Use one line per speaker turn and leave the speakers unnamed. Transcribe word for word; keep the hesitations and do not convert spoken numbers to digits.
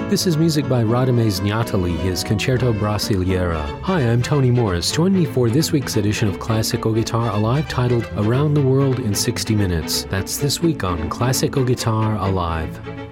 This is music by Radamés Gnatali, his Concerto Brasileira. Hi, I'm Tony Morris. Join me for this week's edition of Classical Guitar Alive titled Around the World in sixty minutes. That's this week on Classical Guitar Alive.